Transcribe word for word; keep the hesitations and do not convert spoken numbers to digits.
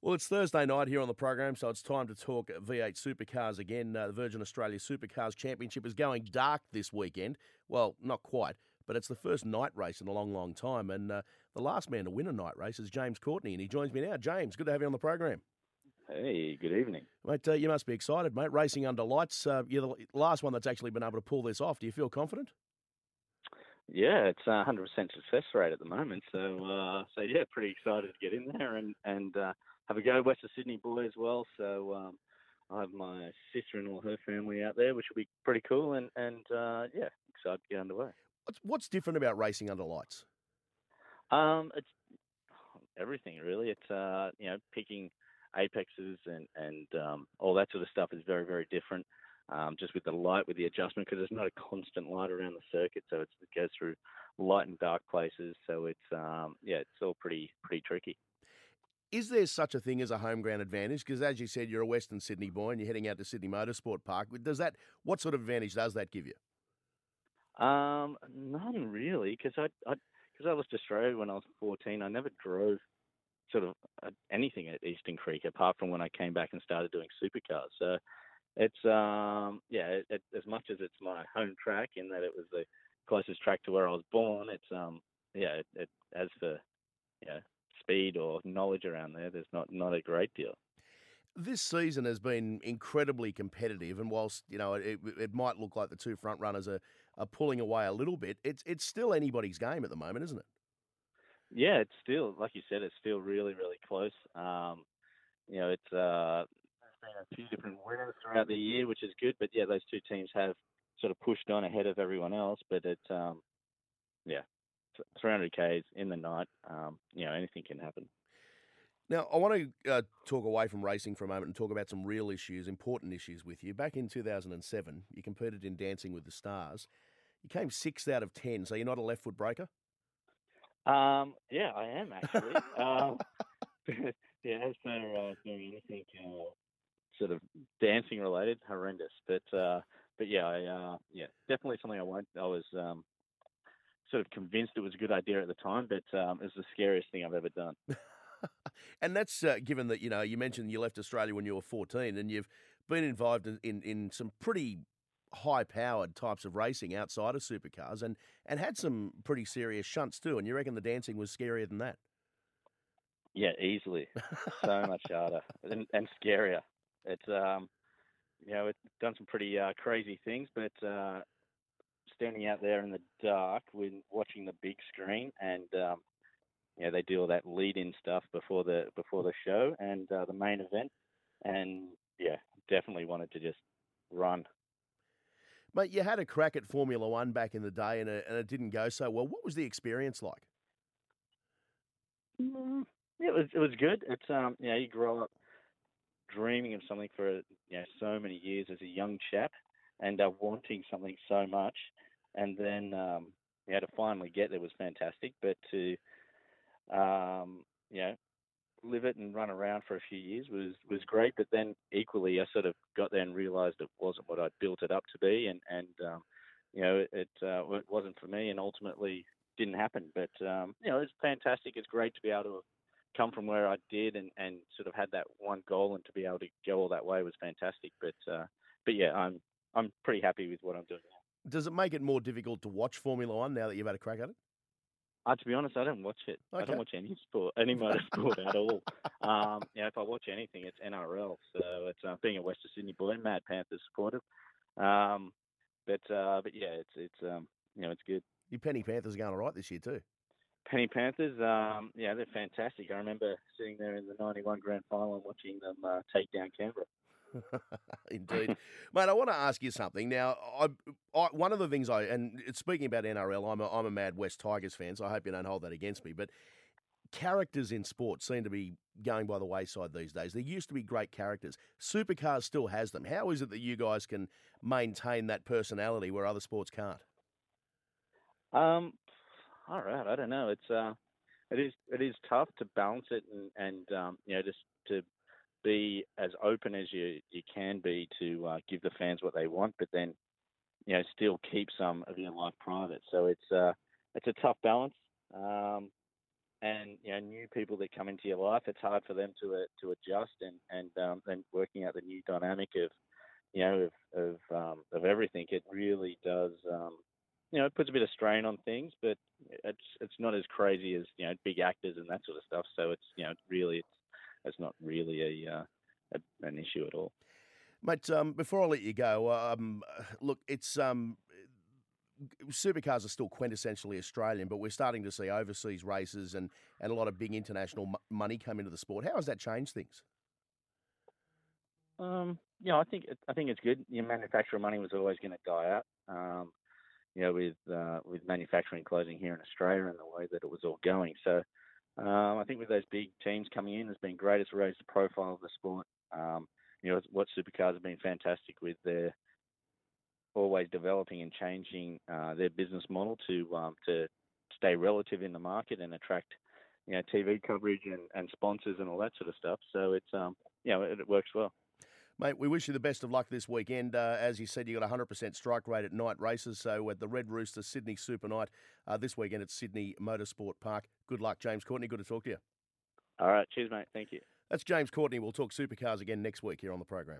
Well, it's Thursday night here on the program, so it's time to talk V eight Supercars again. Uh, the Virgin Australia Supercars Championship is going dark this weekend. Well, not quite, but it's the first night race in a long, long time. And uh, the last man to win a night race is James Courtney, and he joins me now. James, good to have you on the program. Hey, good evening. Mate, uh, you must be excited, mate. Racing under lights. Uh, you're the last one that's actually been able to pull this off. Do you feel confident? Yeah, it's a one hundred percent success rate at the moment. So, uh, so yeah, pretty excited to get in there and, and uh, have a go. West of Sydney boy as well. So um, I have my sister-in-law, her family out there, which will be pretty cool. And, and uh, yeah, excited to get underway. What's, what's different about racing under lights? Um, it's everything, really. It's, uh, you know, picking apexes and, and um, all that sort of stuff is very, very different. Um, just with the light, with the adjustment, because there's not a constant light around the circuit, so it's, it goes through light and dark places. So it's um, yeah, it's all pretty pretty tricky. Is there such a thing as a home ground advantage? Because as you said, you're a Western Sydney boy and you're heading out to Sydney Motorsport Park. Does that what sort of advantage does that give you? Um, none really, because I because I, I left Australia when I was fourteen. I never drove sort of uh, anything at Eastern Creek apart from when I came back and started doing supercars. So. It's um yeah, it, it, as much as it's my home track in that it was the closest track to where I was born. It's um yeah, it, it as for you know, speed or knowledge around there, there's not not a great deal. This season has been incredibly competitive, and whilst you know it, it might look like the two front runners are, are pulling away a little bit, it's it's still anybody's game at the moment, isn't it? Yeah, it's still like you said, it's still really really close. Um, you know, it's uh. been a few different winners throughout the year, which is good. But yeah, those two teams have sort of pushed on ahead of everyone else. But it's um, yeah, three hundred Ks in the night. Um, you know, anything can happen. Now, I want to uh, talk away from racing for a moment and talk about some real issues, important issues with you. Back in two thousand seven, you competed in Dancing with the Stars. You came sixth out of ten, so you're not a left foot breaker? Um, yeah, I am actually. um, yeah, as for uh, doing anything. Uh, sort of dancing related, horrendous. But uh, but yeah, I, uh, yeah, definitely something I won't. I was um, sort of convinced it was a good idea at the time, but um, it was the scariest thing I've ever done. And that's uh, given that you know you mentioned you left Australia when you were fourteen, and you've been involved in, in, in some pretty high-powered types of racing outside of supercars, and and had some pretty serious shunts too. And you reckon the dancing was scarier than that? Yeah, easily, so much harder and, and scarier. It's um, you know, it's done some pretty uh, crazy things, but uh, standing out there in the dark when watching the big screen, and um, you know, they do all that lead-in stuff before the before the show and uh, the main event, and yeah, definitely wanted to just run. Mate, you had a crack at Formula One back in the day, and it, and it didn't go so well. What was the experience like? Mm, it was it was good. It's um, you know, you grow up dreaming of something for you know so many years as a young chap, and uh, wanting something so much, and then um, you know, to finally get there was fantastic. But to um, you know live it and run around for a few years was was great. But then equally, I sort of got there and realised it wasn't what I'd built it up to be, and and um, you know it uh, it wasn't for me, and ultimately didn't happen. But um, you know it's fantastic. It's great to be able to come from where I did and, and sort of had that one goal, and to be able to go all that way was fantastic. But uh, but yeah, I'm I'm pretty happy with what I'm doing now. Does it make it more difficult to watch Formula One now that you've had a crack at it? Uh, to be honest, I don't watch it. Okay. I don't watch any sport, any motorsport at all. Um, you know, if I watch anything, it's N R L. So it's uh, being a Western Sydney boy, Mad Panthers supporter. Um, but uh, but yeah, it's it's um, you know it's good. Your Penny Panthers are going all right this year too. Penny Panthers, um, yeah, they're fantastic. I remember sitting there in the ninety-one grand final and watching them uh, take down Canberra. Indeed. Mate, I want to ask you something. Now, I, I, one of the things I, and speaking about N R L, I'm a, I'm a mad West Tigers fan, so I hope you don't hold that against me, but characters in sport seem to be going by the wayside these days. There used to be great characters. Supercars still has them. How is it that you guys can maintain that personality where other sports can't? Um, all right, I don't know. It's uh, it is it is tough to balance it and and um, you know just to be as open as you, you can be to uh, give the fans what they want, but then you know still keep some of your life private. So it's uh, it's a tough balance. Um, and you know new people that come into your life, it's hard for them to uh, to adjust and and um, and working out the new dynamic of you know of of um, of everything. It really does. Um, you know, it puts a bit of strain on things, but it's it's not as crazy as you know big actors and that sort of stuff. So it's you know really it's it's not really a, uh, a an issue at all. Mate, um, before I let you go, um, look, it's um, supercars are still quintessentially Australian, but we're starting to see overseas races and, and a lot of big international m- money come into the sport. How has that changed things? Um, you know, I think it, I think it's good. Your manufacturer money was always going to die out. Um, you know, with uh, with manufacturing closing here in Australia and the way that it was all going. So um, I think with those big teams coming in, has been great. It's raised the profile of the sport. Um, you know, what supercars have been fantastic with their always developing and changing uh, their business model to um, to stay relative in the market and attract you know T V coverage and, and sponsors and all that sort of stuff. So it's um you know it, it works well. Mate, we wish you the best of luck this weekend. Uh, as you said, you got a one hundred percent strike rate at night races. So at the Red Rooster Sydney Super Night uh, this weekend at Sydney Motorsport Park. Good luck, James Courtney. Good to talk to you. All right, cheers, mate. Thank you. That's James Courtney. We'll talk supercars again next week here on the program.